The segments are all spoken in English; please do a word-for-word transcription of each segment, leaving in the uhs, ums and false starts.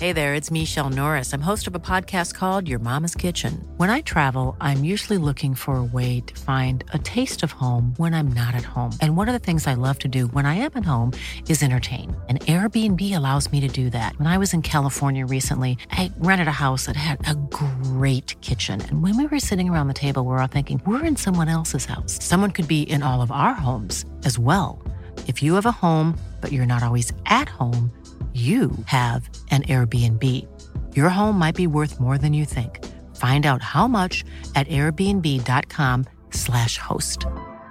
Hey there, it's Michelle Norris. I'm host of a podcast called Your Mama's Kitchen. When I travel, I'm usually looking for a way to find a taste of home when I'm not at home. And one of the things I love to do when I am at home is entertain. And Airbnb allows me to do that. When I was in California recently, I rented a house that had a great kitchen. And when we were sitting around the table, we were all thinking, we're in someone else's house. Someone could be in all of our homes as well. If you have a home, but you're not always at home, you have an Airbnb. Your home might be worth more than you think. Find out how much at airbnb.com slash host.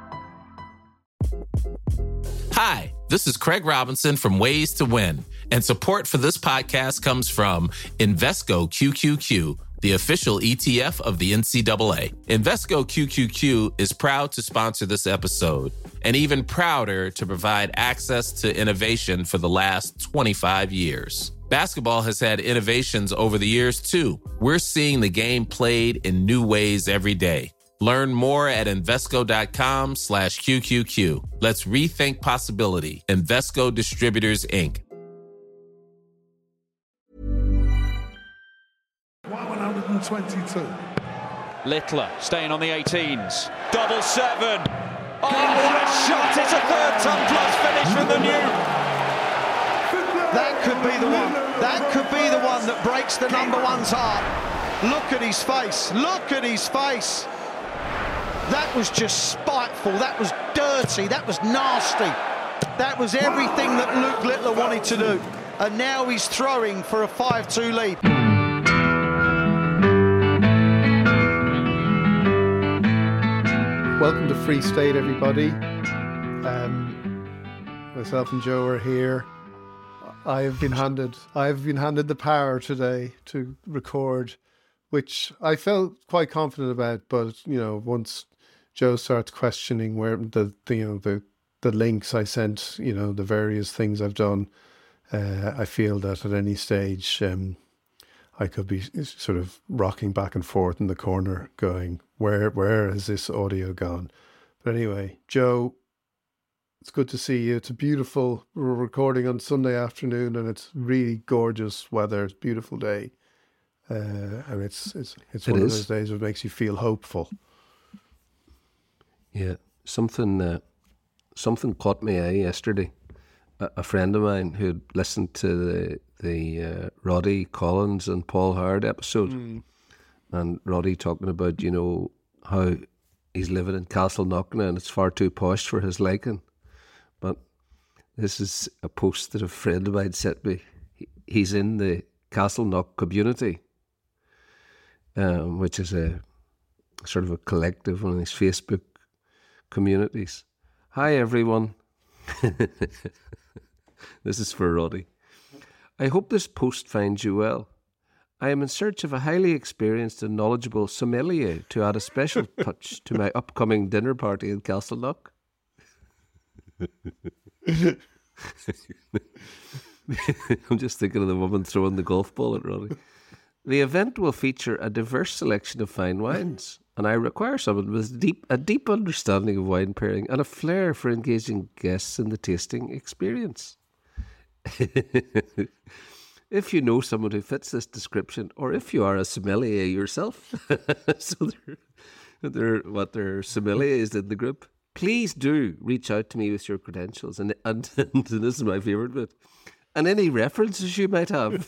Hi, this is Craig Robinson from Ways to Win, and support for this podcast comes from Invesco Q Q Q, the official E T F of the N C double A. Invesco Q Q Q is proud to sponsor this episode, and even prouder to provide access to innovation for the last twenty-five years. Basketball has had innovations over the years, too. We're seeing the game played in new ways every day. Learn more at Invesco.com slash QQQ. Let's rethink possibility. Invesco Distributors, Incorporated. one twenty-two. Littler staying on the eighteens. Double seven. Oh, what a shot! It's a third ton plus finish from the new. That could be the one. That could be the one that breaks the number one's heart. Look at his face. Look at his face. That was just spiteful. That was dirty. That was nasty. That was everything that Luke Littler wanted to do. And now he's throwing for a five two lead. Welcome to Free State, everybody. Um, myself and Joe are here. I have been handed I have been handed the power today to record, which I felt quite confident about. But you know, once Joe starts questioning where the, the you know the the links I sent, you know, the various things I've done, uh, I feel that at any stage um, I could be sort of rocking back and forth in the corner, going, where where has this audio gone? But anyway, Joe, it's good to see you. It's a beautiful, we're recording on Sunday afternoon and it's really gorgeous weather. It's a beautiful day. Uh, and it's it's it's one it of those days that makes you feel hopeful. Yeah, something uh, something caught my eye yesterday. A, a friend of mine who'd listened to the, the uh, Roddy Collins and Paul Howard episode. Mm. And Roddy talking about, you know, how he's living in Castleknock and it's far too posh for his liking. But this is a post that a friend of mine sent me. He's in the Castleknock community, um, which is a sort of a collective, one of these Facebook communities. Hi, everyone. This is for Roddy. I hope this post finds you well. I am in search of a highly experienced and knowledgeable sommelier to add a special touch to my upcoming dinner party in Castleknock. I'm just thinking of the woman throwing the golf ball at Roddy. The event will feature a diverse selection of fine wines, and I require someone with deep, a deep understanding of wine pairing and a flair for engaging guests in the tasting experience. If you know someone who fits this description, or if you are a sommelier yourself, so there, there, what there are sommeliers in the group, please do reach out to me with your credentials, and and, and this is my favourite bit, and any references you might have.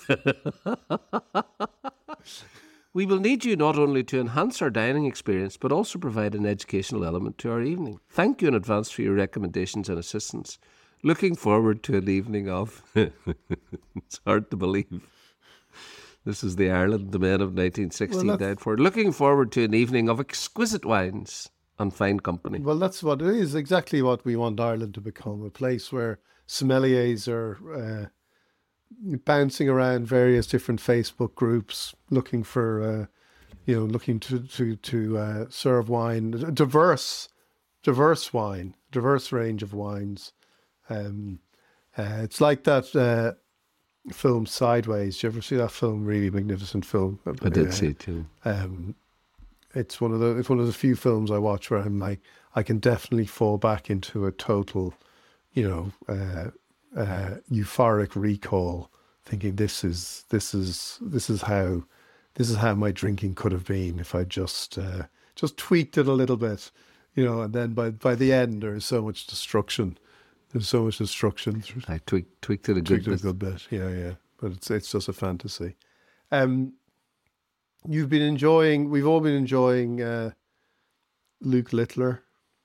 We will need you not only to enhance our dining experience, but also provide an educational element to our evening. Thank you in advance for your recommendations and assistance. Looking forward to an evening of... It's hard to believe. This is the Ireland the men of nineteen sixteen well, died for. Looking forward to an evening of exquisite wines and fine company. Well, that's what it is. Exactly what we want Ireland to become. A place where sommeliers are uh, bouncing around various different Facebook groups, looking for, uh, you know, looking to to to uh, serve wine, diverse, diverse wine, diverse range of wines. Um, uh, it's like that uh, film Sideways. Did you ever see that film? Really magnificent film. I did uh, see it too. Um, it's one of the it's one of the few films I watch where I'm like, I can definitely fall back into a total, you know, uh, uh, euphoric recall thinking this is this is this is how this is how my drinking could have been if I just uh, just tweaked it a little bit, you know. And then by by the end, there is so much destruction. There's so much destruction. I tweaked tweaked it a tweaked good it bit. a good bit. Yeah, yeah. But it's it's just a fantasy. Um, you've been enjoying. We've all been enjoying uh, Luke Littler.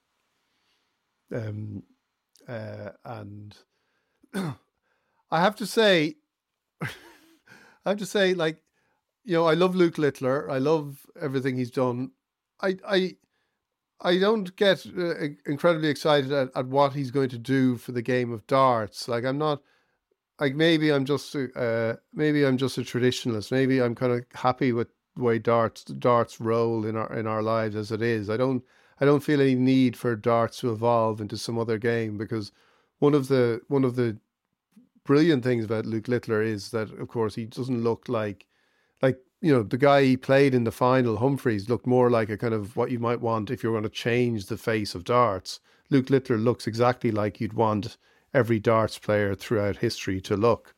Um, uh, and I have to say, I have to say, like, you know, I love Luke Littler. I love everything he's done. I, I, I don't get uh, incredibly excited at, at what he's going to do for the game of darts. Like, I'm not, like, maybe I'm just, uh, maybe I'm just a traditionalist. Maybe I'm kind of happy with the way darts, darts roll in our in our lives as it is. I don't, I don't feel any need for darts to evolve into some other game, because one of the one of the brilliant things about Luke Littler is that, of course, he doesn't look like, like, you know, the guy he played in the final, Humphreys, looked more like a kind of what you might want if you're going to change the face of darts. Luke Littler looks exactly like you'd want every darts player throughout history to look.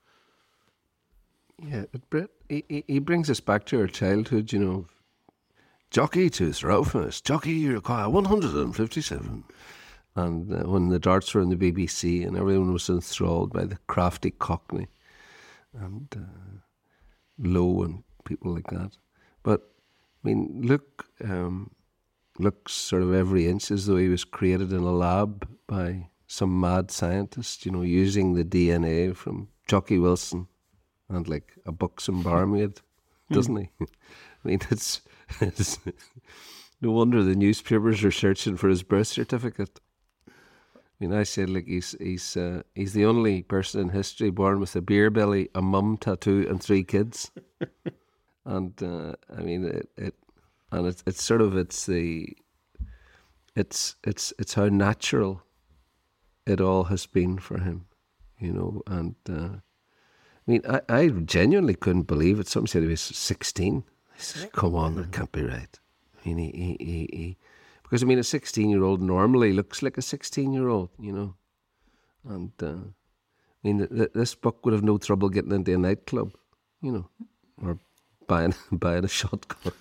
Yeah, but Brett, he, he brings us back to our childhood, you know. Jockey to throw first. Jockey, you require one hundred fifty-seven. And uh, when the darts were in the B B C and everyone was enthralled by the crafty Cockney and uh, Lowe and people like that. But, I mean, Luke um, looks sort of every inch as though he was created in a lab by some mad scientist, you know, using the D N A from Jockey Wilson and like a buxom barmaid, doesn't he? I mean, it's, it's no wonder the newspapers are searching for his birth certificate. I mean, I said, like, he's he's uh, he's the only person in history born with a beer belly, a mum tattoo, and three kids. And uh, I mean, it, it and it's it's sort of it's the it's it's it's how natural it all has been for him, you know. And uh, I mean, I, I genuinely couldn't believe it. Somebody said he was sixteen. I said, "Come on, that can't be right." I mean, he he he. he Because, I mean, a sixteen-year-old normally looks like a sixteen-year-old, you know. And, uh, I mean, th- th- this buck would have no trouble getting into a nightclub, you know, or buying buying a shotgun.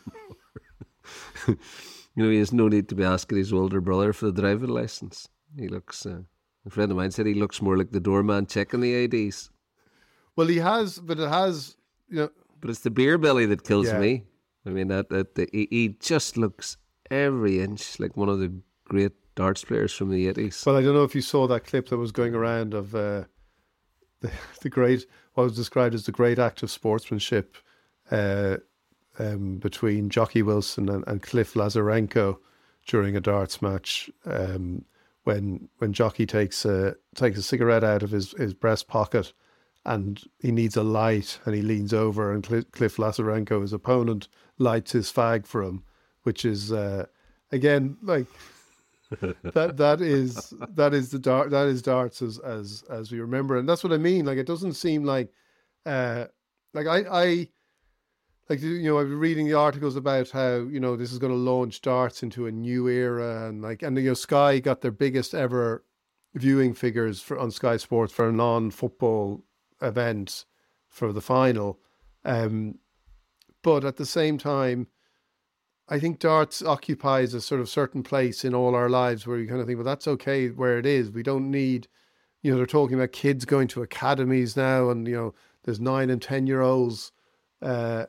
You know, he has no need to be asking his older brother for the driving licence. He looks, uh, a friend of mine said he looks more like the doorman checking the I Ds. Well, he has, but it has, you know. But it's the beer belly that kills Yeah. me. I mean, that, that the, he, he just looks every inch like one of the great darts players from the eighties. Well, I don't know if you saw that clip that was going around of uh, the the great, what was described as the great act of sportsmanship uh, um, between Jockey Wilson and, and Cliff Lazarenko during a darts match. Um, when when Jockey takes a takes a cigarette out of his, his breast pocket and he needs a light, and he leans over, and Cliff, Cliff Lazarenko, his opponent, lights his fag for him. Which is uh, again like that. That is that is the dart. That is darts as as as we remember, and that's what I mean. Like, it doesn't seem like uh, like I I like you know I've been reading the articles about how you know this is going to launch darts into a new era, and like and you know Sky got their biggest ever viewing figures for on Sky Sports for a non-football event for the final, um, but at the same time, I think darts occupies a sort of certain place in all our lives where you kind of think, well, that's okay where it is. We don't need, you know, they're talking about kids going to academies now, and, you know, there's nine and ten year olds uh,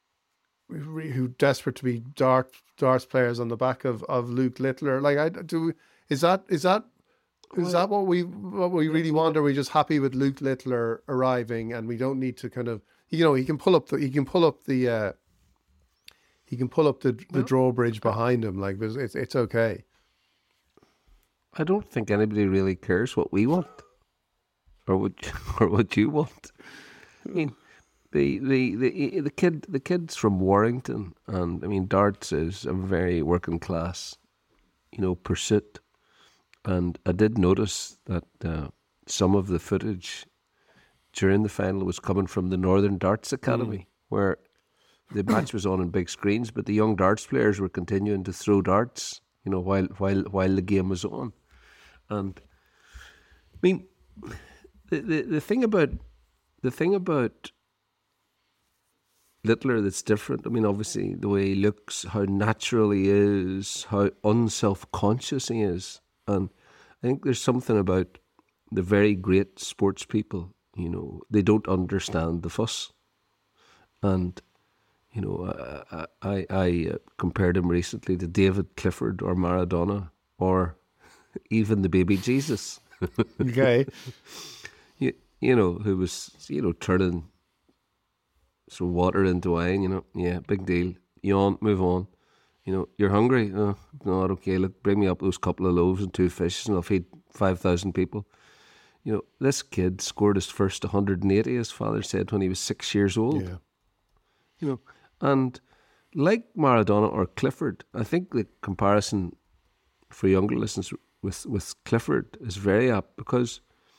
who are desperate to be dart, darts players on the back of, of Luke Littler. Like, I do, is that, is that, is that what we, what we really want? Are we just happy with Luke Littler arriving and we don't need to kind of, you know, he can pull up the, he can pull up the, uh, He can pull up the the well, drawbridge behind him. Like, it's it's okay. I don't think anybody really cares what we want, or what or what you want. I mean, the the the the kid the kids from Warrington, and I mean, darts is a very working class, you know, pursuit. And I did notice that uh, some of the footage during the final was coming from the Northern Darts Academy, mm. where the match was on in big screens, but the young darts players were continuing to throw darts, you know, while while while the game was on. And I mean, the the, the thing about the thing about Littler that's different, I mean, obviously, the way he looks, how natural he is, how unself-conscious he is. And I think there's something about the very great sports people, you know, they don't understand the fuss. And, you know, I, I, I compared him recently to David Clifford or Maradona or even the baby Jesus. Okay. you, you know, who was, you know, turning some water into wine, you know. Yeah, big deal. Yawn, move on. You know, you're hungry? Oh, not okay. Look, bring me up those couple of loaves and two fishes and I'll feed five thousand people. You know, this kid scored his first one hundred eighty, his father said, when he was six years old. Yeah. You know, and like Maradona or Clifford, I think the comparison for younger listeners with, with Clifford is very apt because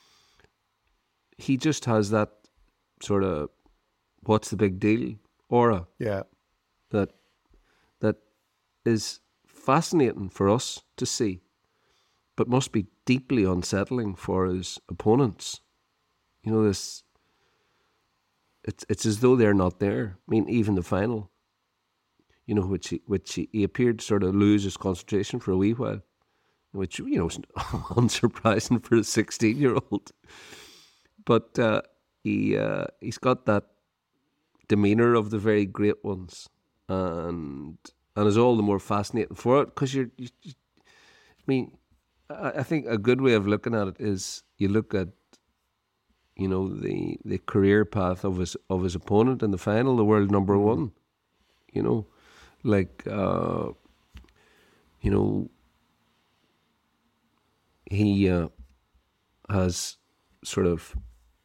he just has that sort of what's the big deal aura. Yeah. That that is fascinating for us to see, but must be deeply unsettling for his opponents. You know, this it's it's as though they're not there. I mean, even the final, you know, which he, which he, he appeared to sort of lose his concentration for a wee while, which, you know, is unsurprising for a sixteen-year-old. But uh, he uh, he's got that demeanour of the very great ones, and and is all the more fascinating for it because you're. You, you, I mean, I, I think a good way of looking at it is you look at, you know, the the career path of his of his opponent in the final, the world number one. You know, like uh, you know, he uh, has sort of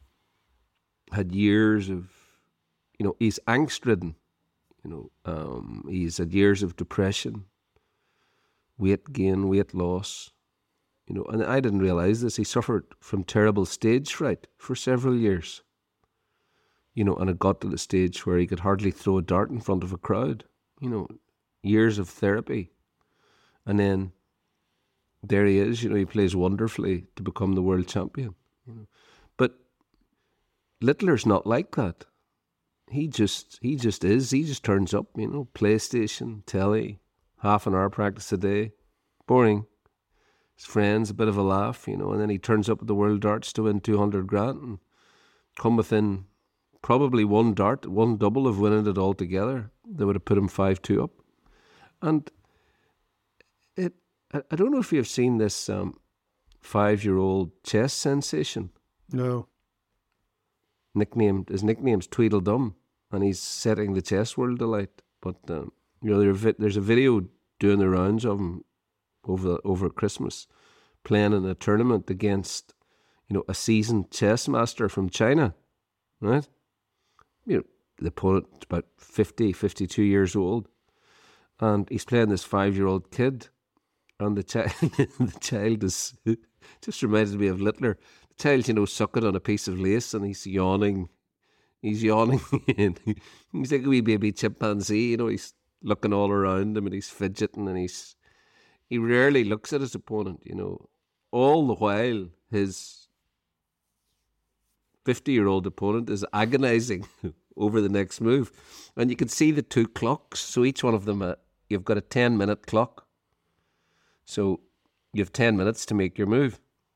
had years of, you know, he's angst-ridden. You know, um, he's had years of depression, weight gain, weight loss. You know, and I didn't realise this. He suffered from terrible stage fright for several years. You know, and it got to the stage where he could hardly throw a dart in front of a crowd. You know, years of therapy. And then there he is, you know, he plays wonderfully to become the world champion. You know. But Littler's not like that. He just he just is. He just turns up, you know, PlayStation, telly, half an hour practice a day. Boring. His friends, a bit of a laugh, you know, and then he turns up at the World Darts to win two hundred grand and come within probably one dart, one double of winning it all together. They would have put him five two up. And it, I don't know if you've seen this um, five-year-old chess sensation. No. Nicknamed, his nickname's Tweedledum, and he's setting the chess world alight. But, um, you know, there, there's a video doing the rounds of him over over Christmas, playing in a tournament against, you know, a seasoned chess master from China, right? You know, the opponent's about fifty, fifty-two years old, and he's playing this five-year-old kid, and the child, the child is, just reminded me of Littler. The child, you know, sucking on a piece of lace, and he's yawning, he's yawning, and he's like a wee baby chimpanzee, you know, he's looking all around him, and he's fidgeting, and he's, he rarely looks at his opponent, you know. All the while, his fifty-year-old opponent is agonising over the next move. And you can see the two clocks. So each one of them, uh, you've got a ten-minute clock. So you have ten minutes to make your move.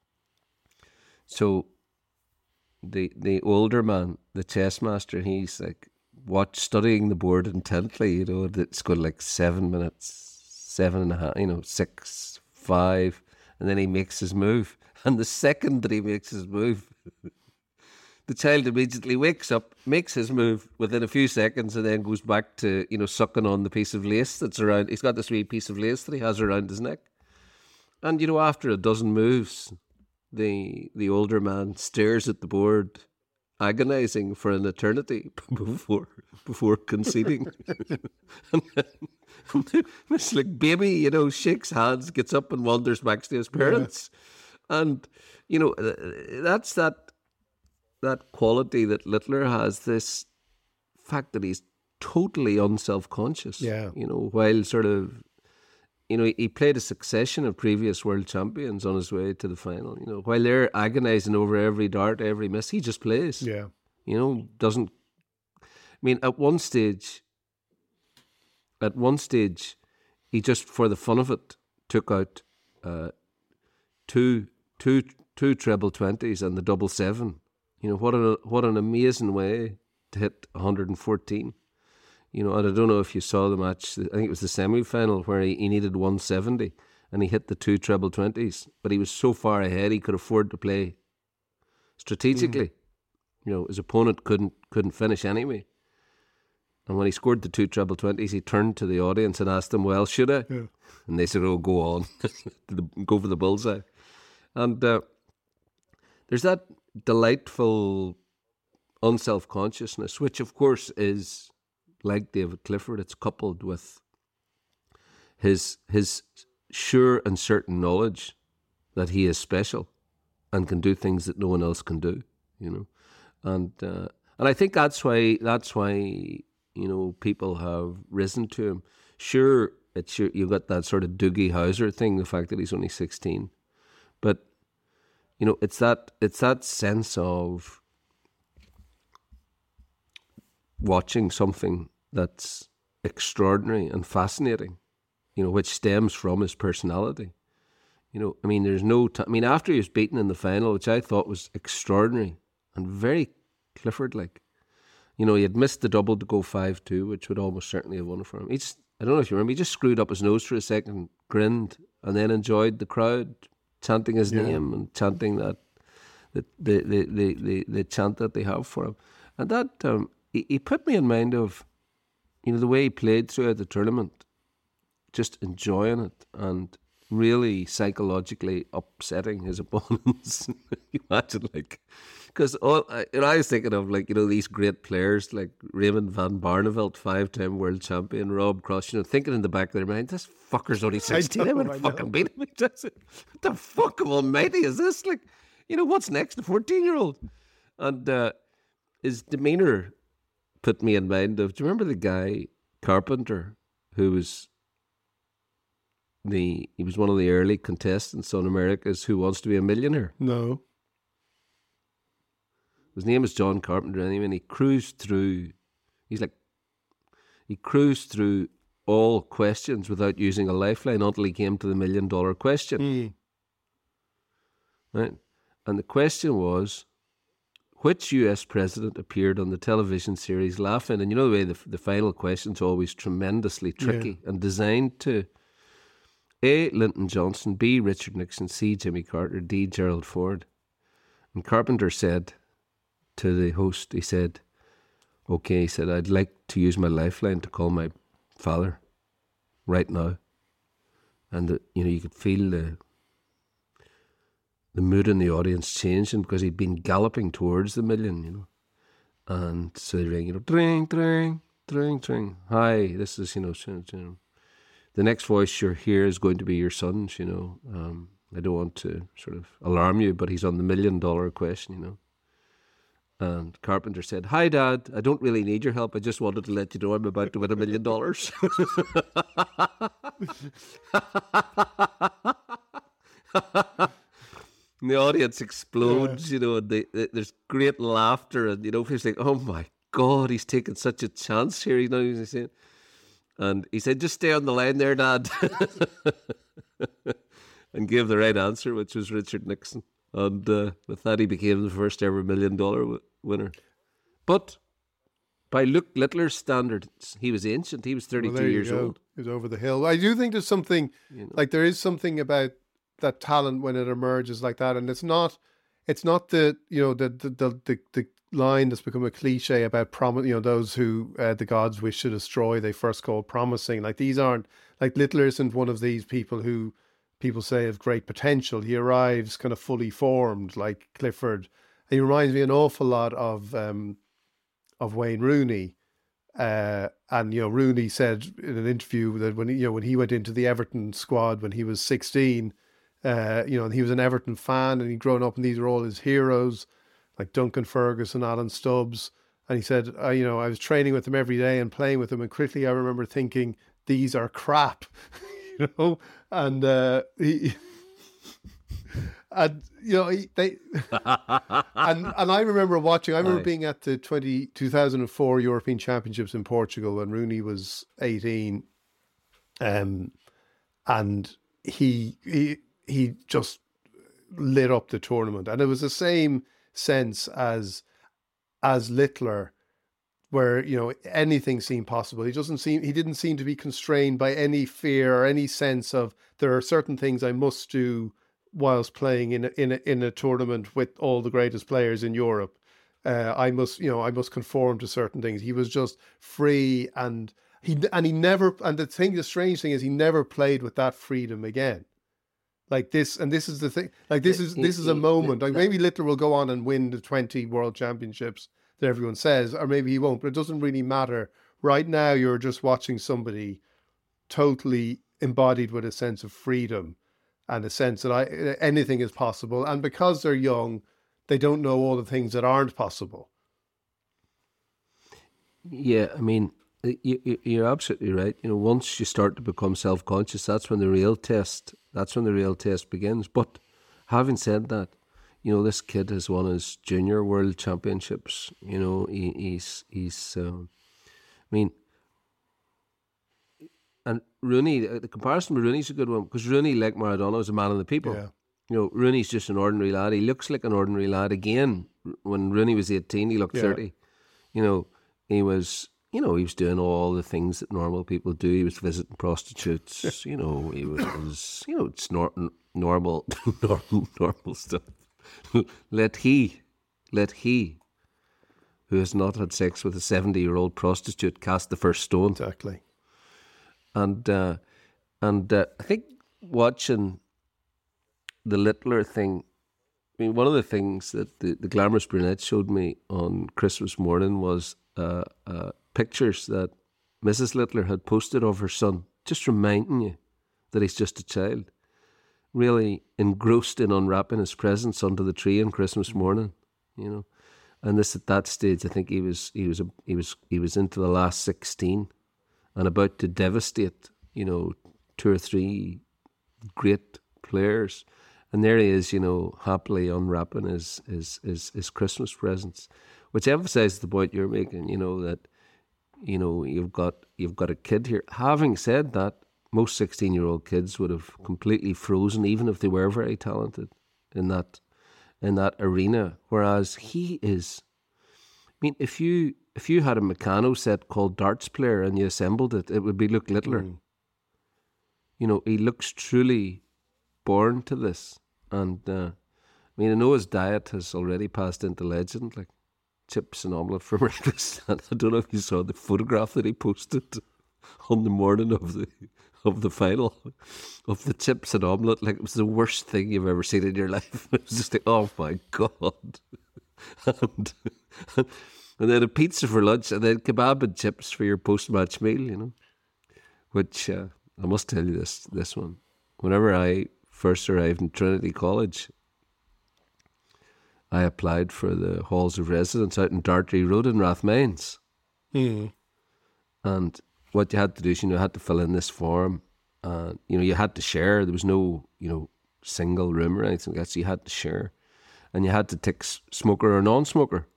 So the the older man, the chess master, he's like watch studying the board intently, you know, it's got like seven minutes. Seven and a half, you know, six, five, and then he makes his move. And the second that he makes his move, the child immediately wakes up, makes his move within a few seconds, and then goes back to, you know, sucking on the piece of lace that's around. He's got this wee piece of lace that he has around his neck. And, you know, after a dozen moves, the the older man stares at the board, agonising for an eternity before before conceding. And then this like baby, you know, shakes hands, gets up and wanders back to his parents. Yeah. And, you know, that's that that quality that Littler has, this fact that he's totally unself-conscious. Yeah. You know, while sort of, you know, he played a succession of previous world champions on his way to the final. You know, while they're agonising over every dart, every miss, he just plays. Yeah. You know, doesn't. I mean, at one stage, at one stage, he just for the fun of it took out uh, two, two, two treble twenties and the double seven. You know, what an what an amazing way to hit one hundred fourteen. You know, and I don't know if you saw the match. I think it was the semi-final where he, he needed one seventy and he hit the two treble twenties. But he was so far ahead he could afford to play strategically. Mm. You know, his opponent couldn't couldn't finish anyway. And when he scored the two treble twenties, he turned to the audience and asked them, "Well, should I?" Yeah. And they said, "Oh, go on, go for the bullseye." And uh, there's that delightful unself-consciousness, which of course is like David Clifford. It's coupled with his his sure and certain knowledge that he is special and can do things that no one else can do. You know, and uh, and I think that's why that's why. You know, people have risen to him. Sure, it's your, you've got that sort of Doogie Howser thing, the fact that he's only sixteen. But, you know, it's that it's that sense of watching something that's extraordinary and fascinating, you know, which stems from his personality. You know, I mean, there's no... T- I mean, after he was beaten in the final, which I thought was extraordinary and very Clifford-like. You know, he had missed the double to go five two, which would almost certainly have won it for him. He just, I don't know if you remember, he just screwed up his nose for a second, grinned, and then enjoyed the crowd chanting his yeah. name and chanting that, the, the, the, the, the, the chant that they have for him. And that, um, he, he put me in mind of, you know, the way he played throughout the tournament, just enjoying it and really psychologically upsetting his opponents. Imagine, like... Because all I, you know, I was thinking of, like, you know, these great players like Raymond van Barneveld, five-time world champion, Rob Cross, you know, thinking in the back of their mind, this fucker's only sixteen. I'm going to fucking beat him. What the fuck of almighty is this? Like, you know, what's next? A fourteen-year-old. And uh, his demeanour put me in mind of, do you remember the guy, Carpenter, who was the, he was one of the early contestants on America's Who Wants to Be a Millionaire? No. His name is John Carpenter anyway, and he cruised through, he's like, he cruised through all questions without using a lifeline until he came to the million dollar question. Mm. Right? And the question was, which U S president appeared on the television series Laugh-In? And you know the way the, the final question's always tremendously tricky yeah. and designed to A, Lyndon Johnson, B, Richard Nixon, C, Jimmy Carter, D, Gerald Ford. And Carpenter said to the host, he said, okay, he said, I'd like to use my lifeline to call my father right now. And, the, you know, you could feel the the mood in the audience changing because he'd been galloping towards the million, you know. And so they rang, you know, dring, dring, dring, dring. Hi, this is, you know, you know, the next voice you're here is going to be your son's, you know. Um, I don't want to sort of alarm you, but he's on the million dollar question, you know. And Carpenter said, hi, Dad, I don't really need your help. I just wanted to let you know I'm about to win a million dollars. And the audience explodes, yeah. you know, and they, they, there's great laughter. And, you know, people think, oh, my God, he's taking such a chance here. You know what he's saying? And he said, just stay on the line there, Dad. And gave the right answer, which was Richard Nixon. And uh, with that, he became the first ever million dollar w- winner. But by Luke Littler's standards, he was ancient. He was thirty-two well, years go. old. He was over the hill. I do think there's something, you know, like there is something about that talent when it emerges like that. And it's not, it's not the, you know, the, the, the, the, the line that's become a cliche about prom- you know, those who uh, the gods wish to destroy, they first call promising. Like these aren't, like Littler isn't one of these people who people say have great potential. He arrives kind of fully formed, like Clifford. He reminds me an awful lot of um, of Wayne Rooney. Uh, and you know, Rooney said in an interview that when he, you know when he went into the Everton squad when he was sixteen, uh, you know, and he was an Everton fan and he'd grown up, and these are all his heroes, like Duncan Ferguson, Alan Stubbs. And he said, uh, you know, I was training with them every day and playing with them, and quickly I remember thinking, these are crap. You know, and uh, he, and you know they and and I remember watching. I remember Aye. being at the twenty, two thousand four European Championships in Portugal when Rooney was eighteen, um, and he he he just lit up the tournament, and it was the same sense as as Littler, where you know anything seemed possible. He doesn't seem he didn't seem to be constrained by any fear or any sense of there are certain things I must do whilst playing in a, in a, in a tournament with all the greatest players in Europe. Uh, I must you know I must conform to certain things. He was just free, and he and he never and the thing the strange thing is he never played with that freedom again. Like this, and this is the thing. Like this is this is a moment. Like maybe Littler will go on and win the twenty World Championships that everyone says, or maybe he won't. But it doesn't really matter. Right now, you're just watching somebody totally embodied with a sense of freedom and a sense that I anything is possible. And because they're young, they don't know all the things that aren't possible. Yeah, I mean, you, you're absolutely right. You know, once you start to become self-conscious, that's when the real test. That's when the real test begins. But having said that, you know, this kid has won his junior world championships. You know, he, he's he's. Um, I mean, and Rooney. The comparison with Rooney's a good one because Rooney, like Maradona, is a man of the people. Yeah. You know, Rooney's just an ordinary lad. He looks like an ordinary lad. Again, when Rooney was eighteen, he looked Yeah. thirty. You know, he was. You know, he was doing all the things that normal people do. He was visiting prostitutes. You know, he was, was you know, it's nor- normal, normal, normal stuff. Let he, let he, who has not had sex with a seventy-year-old prostitute, cast the first stone. Exactly. And uh, and uh, I think watching the Littler thing, I mean, one of the things that the, the Glamorous Brunette showed me on Christmas morning was uh, uh, pictures that Missus Littler had posted of her son, just reminding you that he's just a child, really engrossed in unwrapping his presents under the tree on Christmas morning, you know. And this at that stage, I think he was he was a, he was he was into the last sixteen, and about to devastate, you know, two or three great players. And there he is, you know, happily unwrapping his, his, his, his Christmas presents, which emphasises the point you're making, you know, that, you know, you've got you've got a kid here. Having said that, most sixteen-year-old kids would have completely frozen, even if they were very talented in that in that arena. Whereas he is, I mean, if you if you had a Meccano set called Darts Player and you assembled it, it would be Luke Littler. Mm. You know, he looks truly born to this. And uh, I mean, I know his diet has already passed into legend, like chips and omelette for breakfast. And I don't know if you saw the photograph that he posted on the morning of the of the final of the chips and omelette. Like, it was the worst thing you've ever seen in your life. It was just like, oh my God. and, and then a pizza for lunch, and then kebab and chips for your post-match meal, you know. Which, uh, I must tell you this, this one. Whenever I first arrived in Trinity College, I applied for the halls of residence out in Dartry Road in Rathmines. Mm. And what you had to do is, you know, you had to fill in this form. And, you know, you had to share. There was no, you know, single room or anything like that. So you had to share. And you had to tick smoker or non-smoker.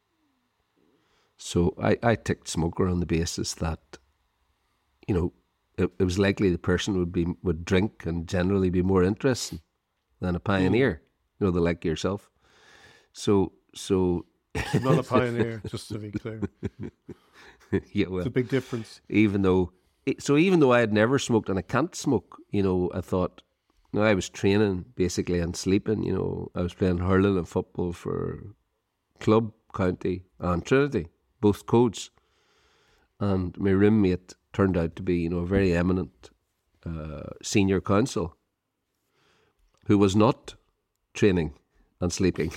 So I, I ticked smoker on the basis that, you know, it, it was likely the person would be would drink and generally be more interesting than a pioneer. Mm. You know, the like yourself. So, so I'm not a pioneer, just to be clear. Yeah, well, it's a big difference. Even though, so even though I had never smoked and I can't smoke, you know, I thought, you know, I was training basically and sleeping. You know, I was playing hurling and football for club, county, and Trinity, both codes, and my roommate turned out to be, you know, a very eminent uh, senior counsel who was not training and sleeping.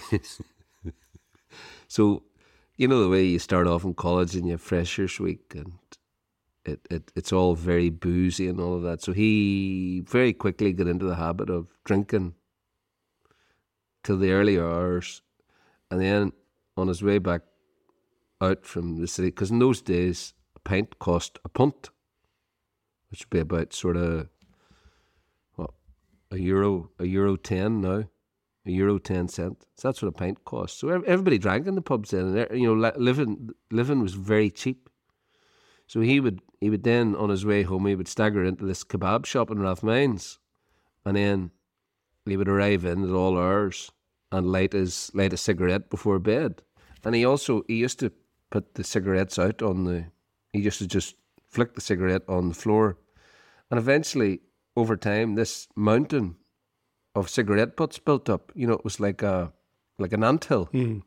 So, you know, the way you start off in college and you have freshers week and it, it it's all very boozy and all of that. So he very quickly got into the habit of drinking till the early hours, and then on his way back out from the city, because in those days a pint cost a punt, which would be about sort of what a euro, a euro ten now, a euro ten cent. So that's what a pint cost. So everybody drank in the pubs then, and you know, living living was very cheap. So he would he would then on his way home he would stagger into this kebab shop in Rathmines, and then he would arrive in at all hours and light his light a cigarette before bed. And he also he used to put the cigarettes out on the. He used to just flick the cigarette on the floor, and eventually, over time, this mountain of cigarette butts built up. You know, it was like a like an anthill. Mm.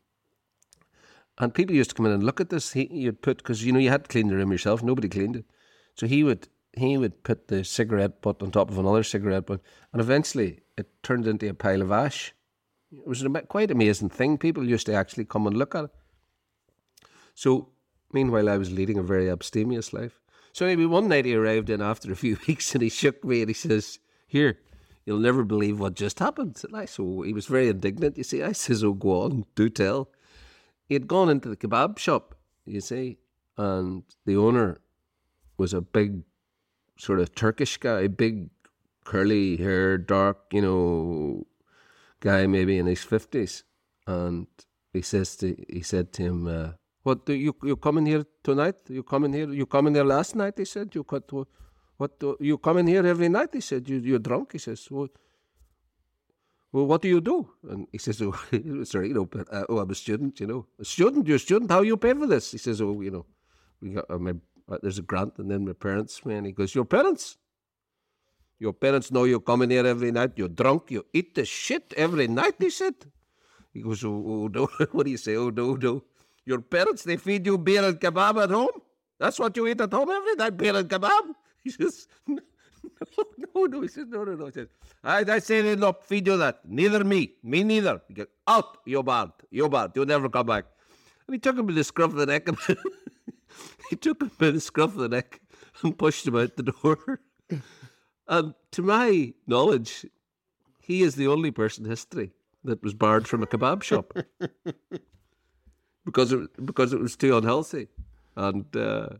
And people used to come in and look at this. He you'd put because you know you had to clean the room yourself. Nobody cleaned it, so he would he would put the cigarette butt on top of another cigarette butt, and eventually it turned into a pile of ash. It was a quite amazing thing. People used to actually come and look at it. So meanwhile, I was leading a very abstemious life. So anyway, one night he arrived in after a few weeks, and he shook me and he says, "Here, you'll never believe what just happened." And I so he was very indignant. You see, I says, "Oh, go on, do tell." He had gone into the kebab shop, you see, and the owner was a big, sort of Turkish guy, big, curly hair, dark, you know, guy, maybe in his fifties. And he says to he said to him, uh, "What do you you coming here tonight? You coming here? You coming here last night?" He said. "You got what? Do, you coming here every night?" He said. "You you're drunk?" He says. Well, well, what do you do? And he says, "Oh, sorry, you know, but, uh, oh, I'm a student, you know, a student. You're a student. How you pay for this?" He says, "Oh, you know, we got uh, my uh, there's a grant, and then my parents." Man, he goes, "Your parents? Your parents know you coming here every night. You're drunk. You eat the shit every night." He said. He goes, "Oh, oh no, what do you say? Oh no, no. Your parents, they feed you beer and kebab at home? That's what you eat at home every night, beer and kebab?" He says, "No, no, no." He says, "No, no, no." He says, I, I say they don't feed you that. Neither me. Me neither." He goes, "Out, you bad. You bad. You'll never come back." And he took him by the scruff of the neck. And he took him by the scruff of the neck and pushed him out the door. And to my knowledge, he is the only person in history that was barred from a kebab shop. Because it, because it was too unhealthy, and uh,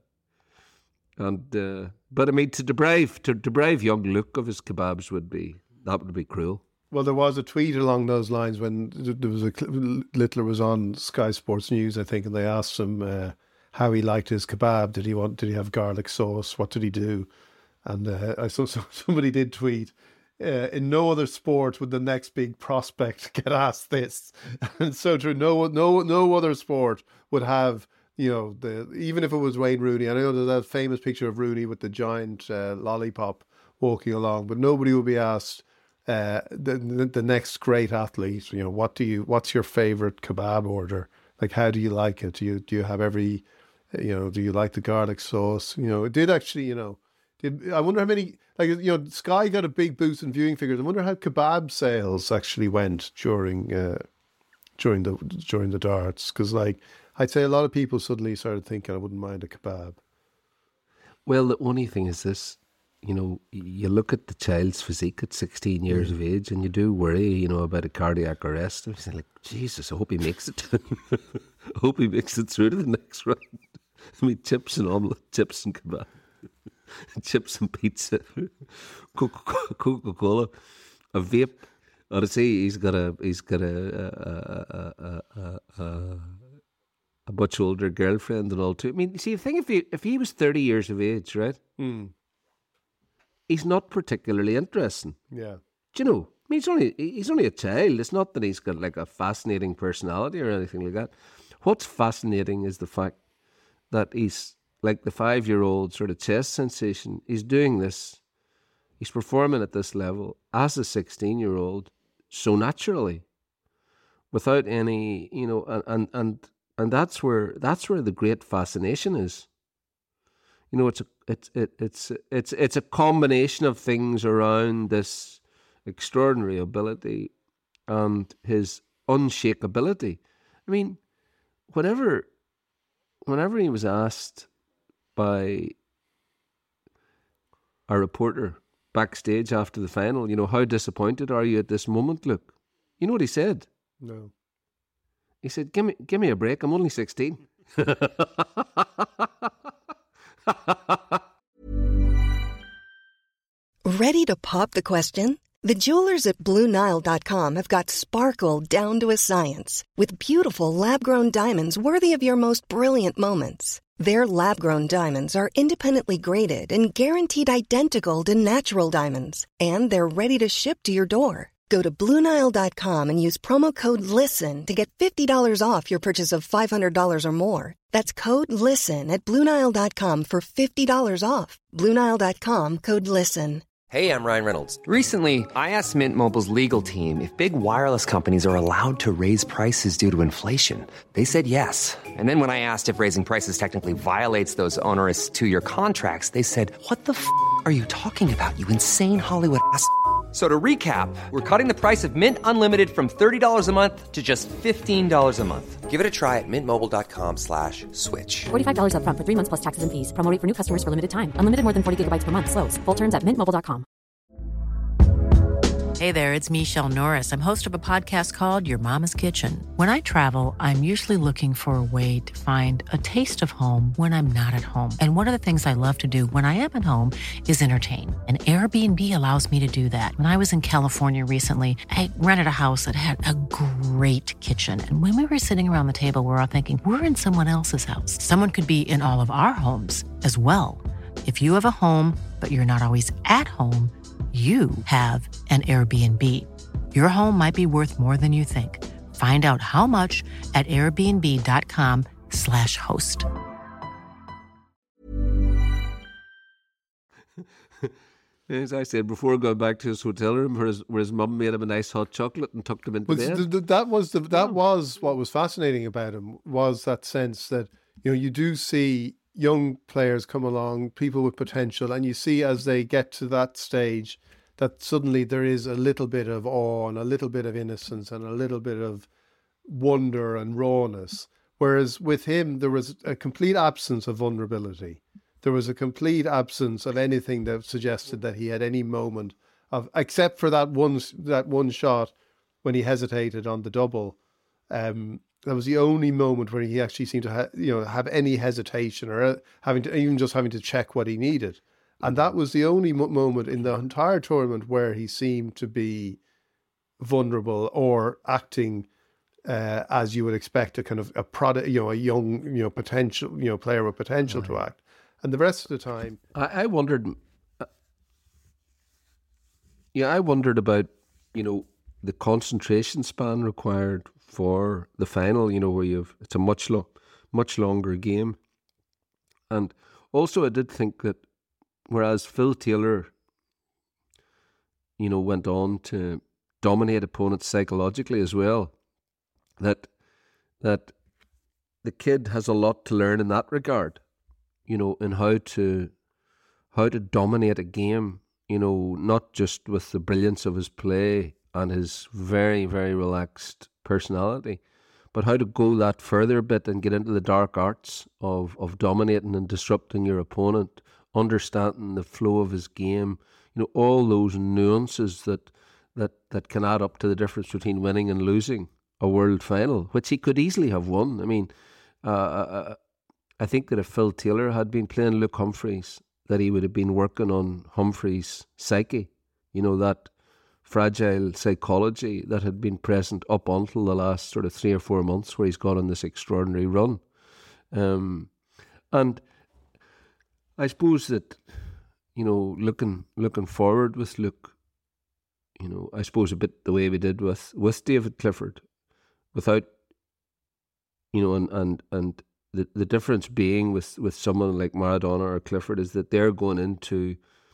and uh, but I mean to deprive to deprive young Luke of his kebabs would be that would be cruel. Well, there was a tweet along those lines when there was a Littler was on Sky Sports News, I think, and they asked him uh, how he liked his kebab. Did he want? Did he have garlic sauce? What did he do? And uh, I saw so somebody did tweet. Uh, in no other sport would the next big prospect get asked this, and so true. No, no, no other sport would have, you know, the even if it was Wayne Rooney. I know there's that famous picture of Rooney with the giant uh, lollipop walking along, but nobody will be asked uh, the, the the next great athlete. You know, what do you? What's your favorite kebab order? Like, how do you like it? Do you do you have every? You know, do you like the garlic sauce? You know, it did actually. You know, did I wonder how many. Like, you know, Sky got a big boost in viewing figures. I wonder how kebab sales actually went during uh, during the during the darts. Because, like, I'd say a lot of people suddenly started thinking, I wouldn't mind a kebab. Well, the only thing is this, you know, you look at the child's physique at sixteen years mm. of age, and you do worry, you know, about a cardiac arrest. And you say, like, Jesus, I hope he makes it. I hope he makes it through to the next round. I mean, chips and omelette, chips and kebab. Chips and pizza, Coca-Cola, a vape. Or to say he's got a he's got a a, a, a, a a much older girlfriend and all too. I mean, see, the thing if he if he was thirty years of age, right? Mm. He's not particularly interesting. Yeah, do you know? I mean, he's only he's only a child. It's not that he's got like a fascinating personality or anything like that. What's fascinating is the fact that he's like the five-year-old sort of chess sensation. He's doing this, he's performing at this level as a sixteen-year-old so naturally, without any, you know, and and and, and that's where that's where the great fascination is. You know, it's a it's it, it's it's it's a combination of things around this extraordinary ability and his unshakability. I mean, whenever whenever he was asked by a reporter backstage after the final, you know, how disappointed are you at this moment, Luke? You know what he said? No. He said, give me give me a break, I'm only sixteen. Ready to pop the question? The jewelers at Blue Nile dot com have got sparkle down to a science with beautiful lab-grown diamonds worthy of your most brilliant moments. Their lab-grown diamonds are independently graded and guaranteed identical to natural diamonds, and they're ready to ship to your door. Go to Blue Nile dot com and use promo code LISTEN to get fifty dollars off your purchase of five hundred dollars or more. That's code LISTEN at Blue Nile dot com for fifty dollars off. Blue Nile dot com, code LISTEN. Hey, I'm Ryan Reynolds. Recently, I asked Mint Mobile's legal team if big wireless companies are allowed to raise prices due to inflation. They said yes. And then when I asked if raising prices technically violates those onerous two-year contracts, they said, what the f*** are you talking about, you insane Hollywood ass f- So to recap, we're cutting the price of Mint Unlimited from thirty dollars a month to just fifteen dollars a month. Give it a try at mintmobile.com slash switch. forty-five dollars up front for three months plus taxes and fees. Promo rate for new customers for limited time. Unlimited more than forty gigabytes per month. Slows full terms at mint mobile dot com. Hey there, it's Michelle Norris. I'm host of a podcast called Your Mama's Kitchen. When I travel, I'm usually looking for a way to find a taste of home when I'm not at home. And one of the things I love to do when I am at home is entertain. And Airbnb allows me to do that. When I was in California recently, I rented a house that had a great kitchen. And when we were sitting around the table, we were all thinking, we're in someone else's house. Someone could be in all of our homes as well. If you have a home, but you're not always at home, you have an Airbnb. Your home might be worth more than you think. Find out how much at airbnb.com slash host. As I said before, going back to his hotel room where his, where his mum made him a nice hot chocolate and tucked him into But bed. th- th- that was the, that was what was fascinating about him, was that sense that, you know, you do see young players come along, people with potential, and you see as they get to that stage that suddenly there is a little bit of awe and a little bit of innocence and a little bit of wonder and rawness. Whereas with him, there was a complete absence of vulnerability. There was a complete absence of anything that suggested that he had any moment of, except for that one that one shot when he hesitated on the double. Um, that was the only moment where he actually seemed to ha- you know have any hesitation or uh, having to even just having to check what he needed. And that was the only mo- moment in the entire tournament where he seemed to be vulnerable or acting uh, as you would expect a kind of a product, you know, a young, you know, potential, you know, player with potential right. to act. And the rest of the time, I, I wondered. Uh, yeah, I wondered about, you know, the concentration span required for the final. You know, where you've it's a much lo- much longer game, and also I did think that. Whereas Phil Taylor, you know, went on to dominate opponents psychologically as well, that that the kid has a lot to learn in that regard, you know, in how to how to dominate a game, you know, not just with the brilliance of his play and his very, very relaxed personality, but how to go that further a bit and get into the dark arts of, of dominating and disrupting your opponent, understanding the flow of his game, you know, all those nuances that that that can add up to the difference between winning and losing a world final, which he could easily have won. I mean, uh, I think that if Phil Taylor had been playing Luke Humphreys, that he would have been working on Humphreys' psyche, you know, that fragile psychology that had been present up until the last sort of three or four months where he's gone on this extraordinary run. Um, and I suppose that, you know, looking looking forward with Luke, you know, I suppose a bit the way we did with, with David Clifford, without, you know, and and, and the, the difference being with, with someone like Maradona or Clifford is that they're going into,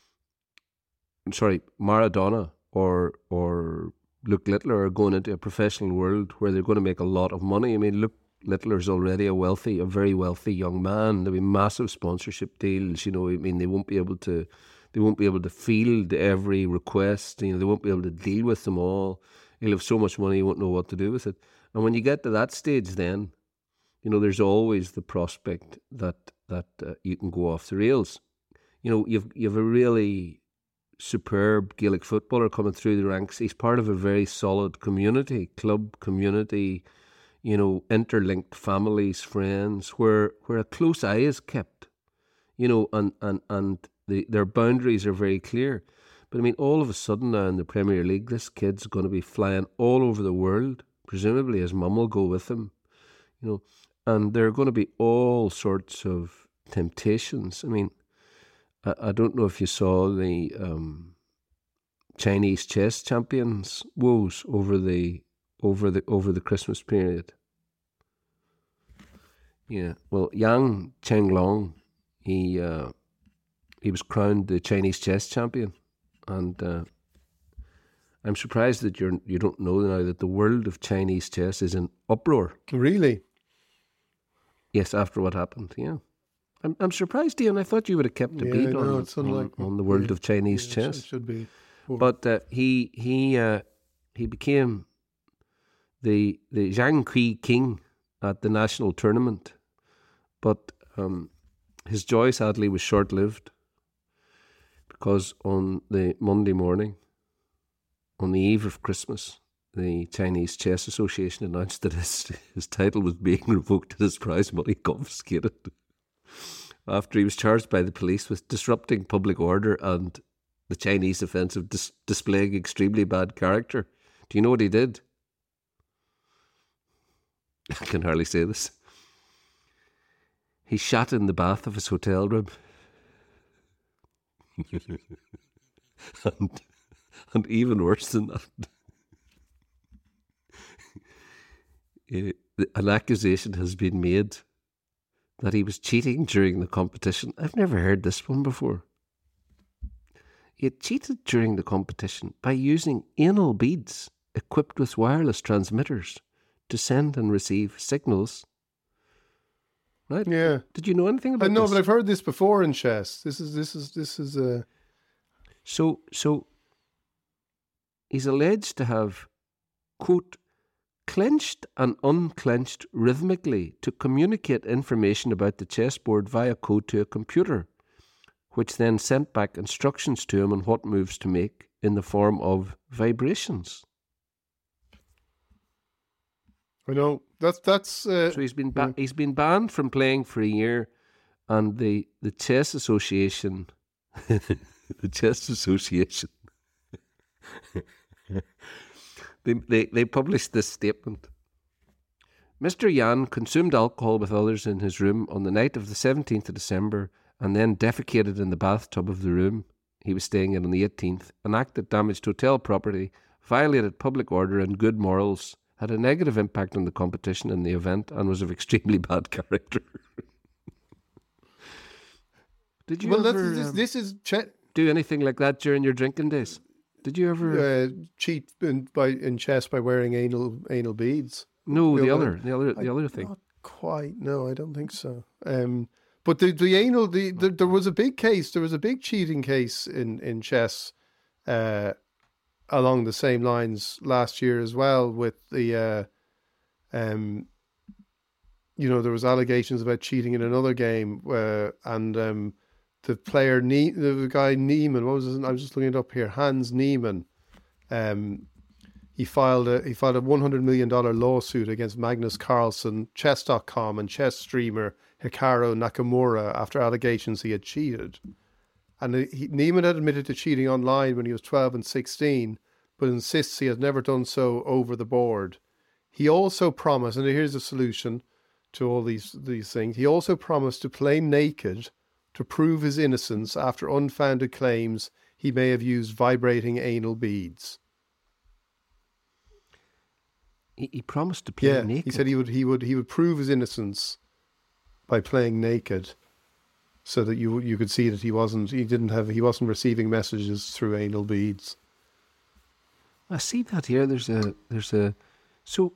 sorry, Maradona or or Luke Littler are going into a professional world where they're going to make a lot of money. I mean, Luke Littler's already a wealthy, a very wealthy young man. There'll be massive sponsorship deals. You know, I mean, they won't be able to, they won't be able to field every request. You know, they won't be able to deal with them all. He'll have so much money, he won't know what to do with it. And when you get to that stage, then, you know, there's always the prospect that that uh, you can go off the rails. You know, you've you've a really superb Gaelic footballer coming through the ranks. He's part of a very solid community, club community, you know, interlinked families, friends, where where a close eye is kept, you know, and and, and the, their boundaries are very clear. But I mean, all of a sudden now in the Premier League, this kid's going to be flying all over the world. Presumably his mum will go with him, you know, and there are going to be all sorts of temptations. I mean, I, I don't know if you saw the um, Chinese chess champions' woes over the over the over the Christmas period. Yeah, well, Yang Chenglong, he uh, he was crowned the Chinese chess champion. And uh, I'm surprised that you're you don't know now that the world of Chinese chess is in uproar. Really? Yes, after what happened, yeah. I'm I'm surprised, Ian. I thought you would have kept a Yeah, beat no, on, it's on, unlike- on the world yeah, of Chinese yeah, it chess. should- should be. But uh, he he uh, he became the the Zhang Kui King at the national tournament, but um, his joy sadly was short lived. Because on the Monday morning, on the eve of Christmas, the Chinese Chess Association announced that his, his title was being revoked and his prize money confiscated after he was charged by the police with disrupting public order and the Chinese offence of dis- displaying extremely bad character. Do you know what he did? I can hardly say this. He shat in the bath of his hotel room. and, and even worse than that, an accusation has been made that he was cheating during the competition. I've never heard this one before. He had cheated during the competition by using anal beads equipped with wireless transmitters to send and receive signals. Right? Yeah. Did you know anything about I know, this? but I've heard this before in chess. This is this is this is a. So so. He's alleged to have, quote, clenched and unclenched rhythmically to communicate information about the chessboard via code to a computer, which then sent back instructions to him on what moves to make in the form of vibrations. I know that's that's. Uh, so he's been ba- he's been banned from playing for a year, and the the chess association, the chess association, they, they they published this statement. Mister Yan consumed alcohol with others in his room on the night of the seventeenth of December, and then defecated in the bathtub of the room he was staying in on the eighteenth. An act that damaged hotel property, violated public order and good morals, had a negative impact on the competition and the event, and was of extremely bad character. Did you well, ever that's, this, um, this is che- do anything like that during your drinking days? Did you ever uh, cheat in, by in chess by wearing anal anal beads? No, the You know, other, the other, the I- other thing. Not quite. No, I don't think so. Um, but the the anal the, the there was a big case. There was a big cheating case in in chess, uh, along the same lines last year as well. With the, uh, um, you know, there was allegations about cheating in another game, uh, and um, the player ne- the guy Niemann. What was his? I'm just looking it up here. Hans Niemann. Um, He filed a he filed a one hundred million dollars lawsuit against Magnus Carlsen, chess dot com, and chess streamer Hikaru Nakamura after allegations he had cheated. And he, Neiman had admitted to cheating online when he was twelve and sixteen, but insists he has never done so over the board. He also promised, and here's the solution to all these these things, he also promised to play naked to prove his innocence after unfounded claims he may have used vibrating anal beads. He, he promised to play yeah, naked. he said he would he would he would prove his innocence by playing naked, so that you you could see that he wasn't he didn't have he wasn't receiving messages through anal beads. I see that here. There's a there's a so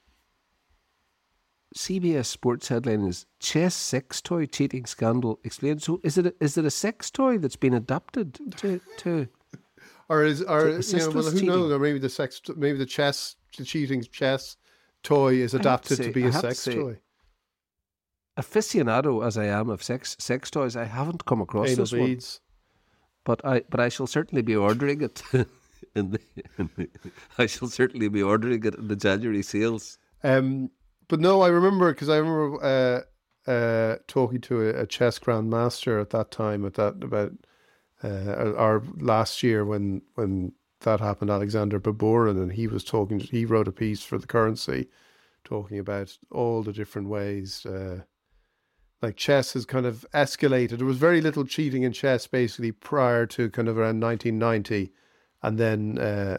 C B S Sports headline is chess sex toy cheating scandal explained. So is it a, is it a sex toy that's been adapted to to or is or to you know, assist well, with who cheating? knows? Or maybe the sex maybe the chess the cheating chess toy is I have to adapted to, say- be I a have to sex say, toy. Aficionado as I am of sex sex toys, I haven't come across Anal this beads. one. But I but I shall certainly be ordering it. in the, in the, I shall certainly be ordering it in the January sales. Um, but no, I remember because I remember uh, uh, talking to a, a chess grandmaster at that time at that about uh, or last year when when that happened, Alexander Baburin, and he was talking. He wrote a piece for The Currency, talking about all the different ways. Uh, like chess has kind of escalated. There was very little cheating in chess basically prior to kind of around nineteen ninety, and then uh,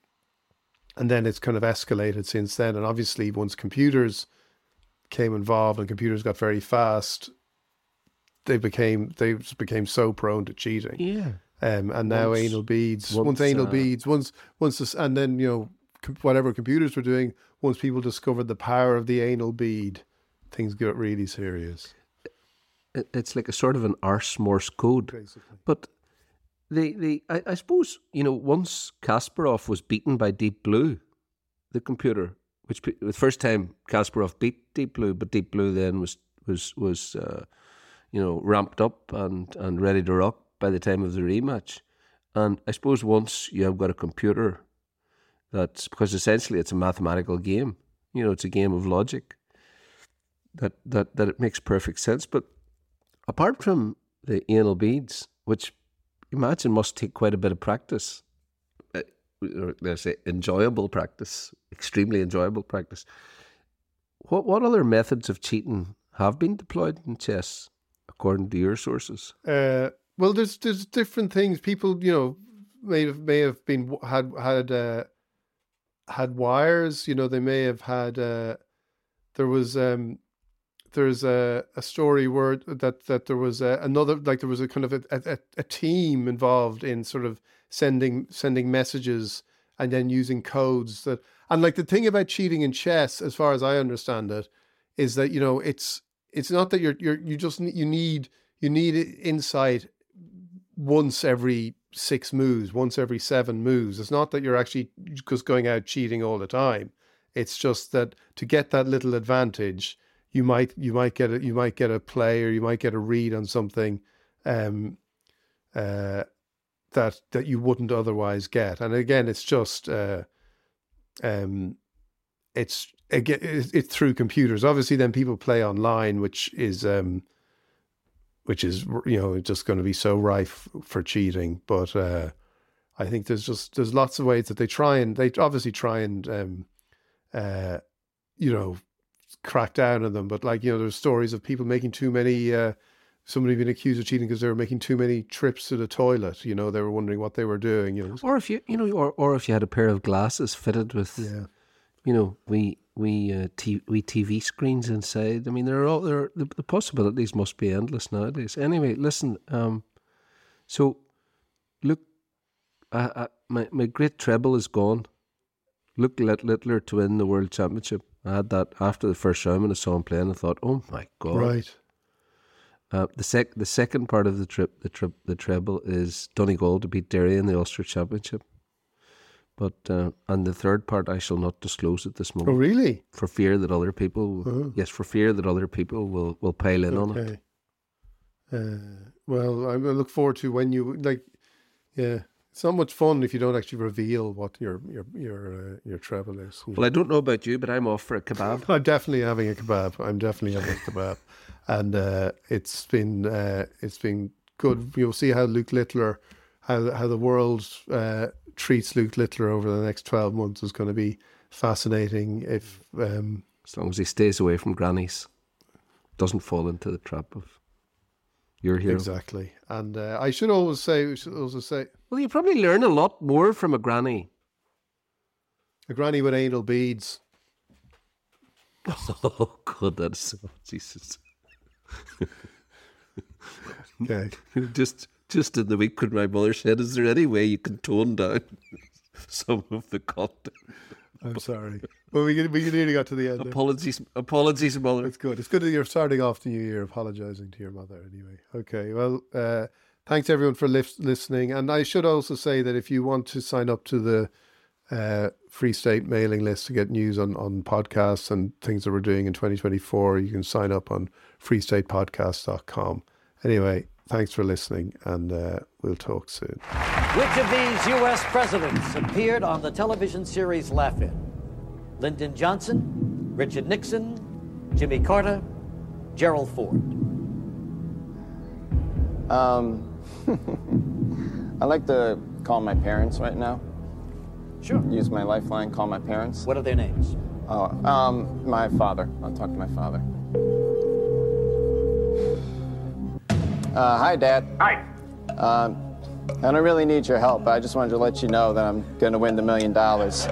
and then it's kind of escalated since then. And obviously, once computers came involved and computers got very fast, they became they just became so prone to cheating. Yeah. Um, and now Once- anal beads, once, once, anal uh, beads, once once this, and then you know com- whatever computers were doing. Once people discovered the power of the anal bead, things got really serious. It, it's like a sort of an arse Morse code. Basically. But the the I, I suppose, you know, once Kasparov was beaten by Deep Blue, the computer, which pe- the first time Kasparov beat Deep Blue, but Deep Blue then was was was uh, you know, ramped up and and ready to rock by the time of the rematch. And I suppose once you have got a computer, that's because essentially it's a mathematical game. You know, it's a game of logic. That that that it makes perfect sense. But apart from the anal beads, which imagine must take quite a bit of practice, uh, or let's say enjoyable practice, extremely enjoyable practice. What what other methods of cheating have been deployed in chess, according to your sources? Uh, well, there's there's different things. People, you know, may have may have been had had uh, had wires. You know, they may have had. Uh, there was um, there's a, a story where that that there was a, another like there was a kind of a, a a team involved in sort of sending sending messages and then using codes that. And like the thing about cheating in chess, as far as I understand it, is that you know it's it's not that you're you're you just you need you need insight once every six moves, once every seven moves. It's not that you're actually just going out cheating all the time. It's just that to get that little advantage, you might you might get a you might get a play or you might get a read on something um, uh, that that you wouldn't otherwise get. And again, it's just uh, um, it's again it's, it's through computers. Obviously, then people play online, which is um, which is you know just going to be so rife for cheating. But uh, I think there's just there's lots of ways that they try and they obviously try and um, uh, you know. crack down on them, but like you know there's stories of people making too many uh somebody being accused of cheating because they were making too many trips to the toilet. You know, they were wondering what they were doing, you know. Or if you you know or, or if you had a pair of glasses fitted with Yeah. you know we we uh, t- we T V screens inside. I mean, there are all there are, the, the possibilities must be endless nowadays. Anyway, listen, um so look, I, I, my my great treble is gone. Luke Littler to win the World Championship. I had that after the first round when I saw him playing. I thought, "Oh my god!" Right. Uh, the sec the second part of the trip, the trip, the treble is Donegal to beat Derry in the Ulster Championship. But uh, and the third part, I shall not disclose at this moment. Oh, really? For fear that other people, Oh. yes, for fear that other people will will pile in on it. Okay. Uh, well, I look forward to when you like. Yeah, it's not much fun if you don't actually reveal what your your your uh, your treble is. Well, I don't know about you, but I'm off for a kebab. I'm definitely having a kebab. I'm definitely having a kebab, and uh, it's been uh, it's been good. You'll see how Luke Littler, how how the world uh, treats Luke Littler over the next twelve months is going to be fascinating. If um, As long as he stays away from grannies, doesn't fall into the trap of your hero. Exactly, and uh, I should always say, we should also say, Well, you probably learn a lot more from a granny. a granny with anal beads. Oh God, that's so Jesus. Okay. just just in the week when my mother said, "Is there any way you can tone down some of the content?" I'm sorry. Well, we we nearly got to the end. Apologies, apologies, mother. It's good. It's good that you're starting off the new year apologising to your mother anyway. Okay, well, uh, thanks everyone for lif- listening. And I should also say that if you want to sign up to the uh, Free State mailing list to get news on, on podcasts and things that we're doing in twenty twenty-four, you can sign up on free state podcast dot com. Anyway, thanks for listening, and uh, we'll talk soon. Which of these U S presidents appeared on the television series Laugh-In? Lyndon Johnson, Richard Nixon, Jimmy Carter, Gerald Ford. Um, I'd like to call my parents right now. Sure. Use my lifeline, call my parents. What are their names? Oh, um, my father. I'll talk to my father. Uh, hi, Dad. Hi. Um, I don't really need your help. I just wanted to let you know that I'm going to win the million dollars.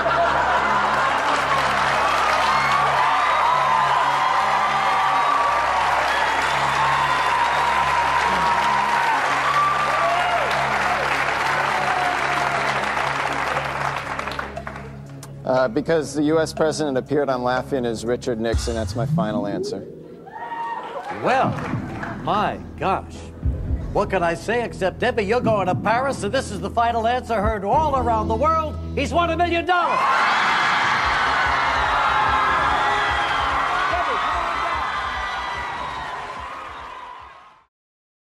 Uh, because the U S president appeared on Laugh-In as Richard Nixon. That's my final answer. Well, my gosh. What can I say except, Debbie, you're going to Paris, and this is the final answer heard all around the world. He's won a million dollars.